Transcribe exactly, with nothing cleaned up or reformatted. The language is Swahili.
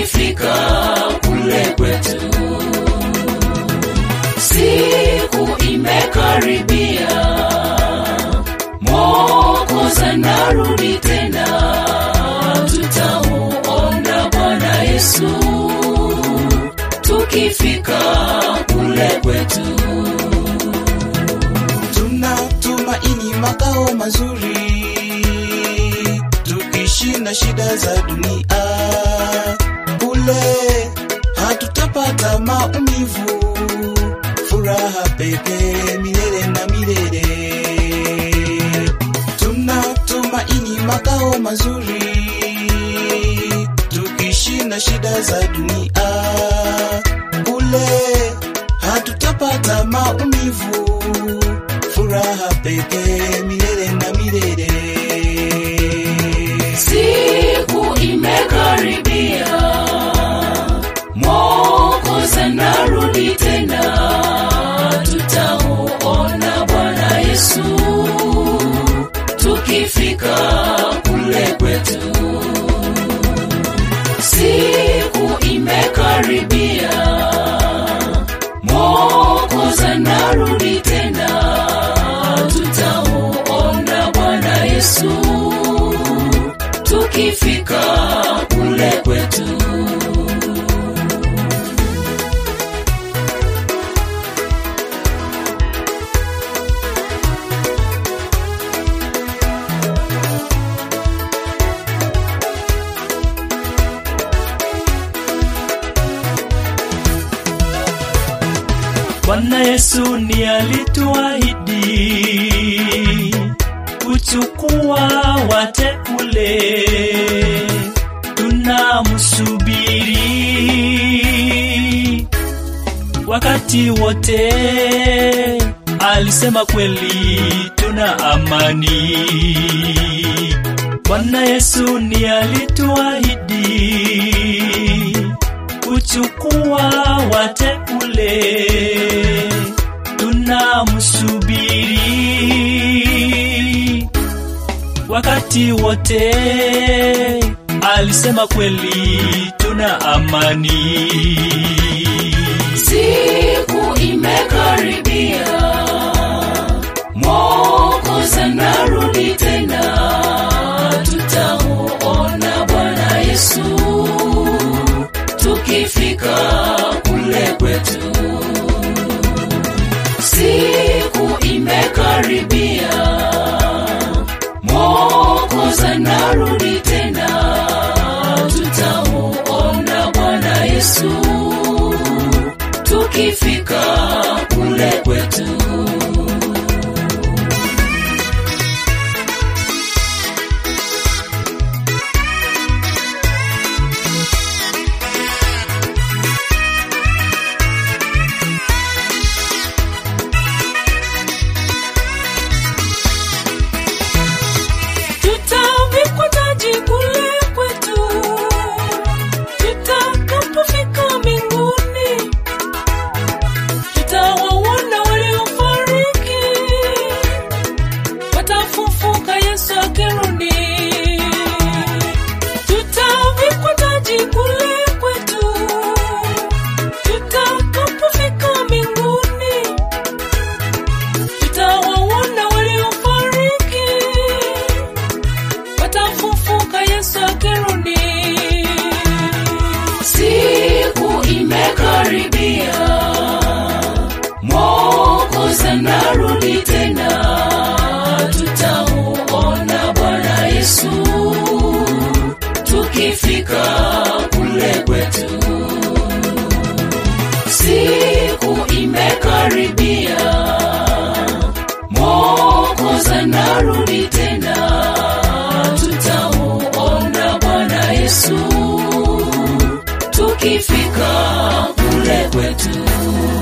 tukifika kule kwetu. Siku imekaribia, Mwokozi anarudi tena, tutamuona Bwana Yesu tukifika kule kwetu. Tunatumaini makao mazuri, tukishinda shida za dunia. Kule hatutapata maumivu, furaha pekee milele na milele. Tunatumaini makao mazuri, tukishinda shida za dunia. Kule hatutapata maumivu, furaha pekee milele na milele. Siku imekaribia, Mwokozi anarudi tena, tutamuona Bwana Yesu tukifika kule kwetu. Siku imekaribia, Mwokozi anarudi tena, tutamuona Bwana Yesu tukifika kule kwetu. Bwana Yesu ni alituahidi kuchukua wateule, tunamsubiri wakati wote. Alisema kweli, tuna amani. Bwana Yesu ni alituahidi kuchukua wateule, tunamsubiri wakati wote. Alisema kweli, tuna amani. Siku imekaribia, Mwokozi anarudi tena, tutamuona Bwana Yesu tukifika kule kwetu. Siku imekaribia, Mwokozi anarudi tena, tutamuona Bwana Yesu tukifika kule kwetu. Mwokozi anarudi tena, tutamuona Bwana Yesu tukifika kule kwetu. Siku imekaribia, Mwokozi anarudi tena, tutamuona Bwana Yesu tukifika kule kwetu.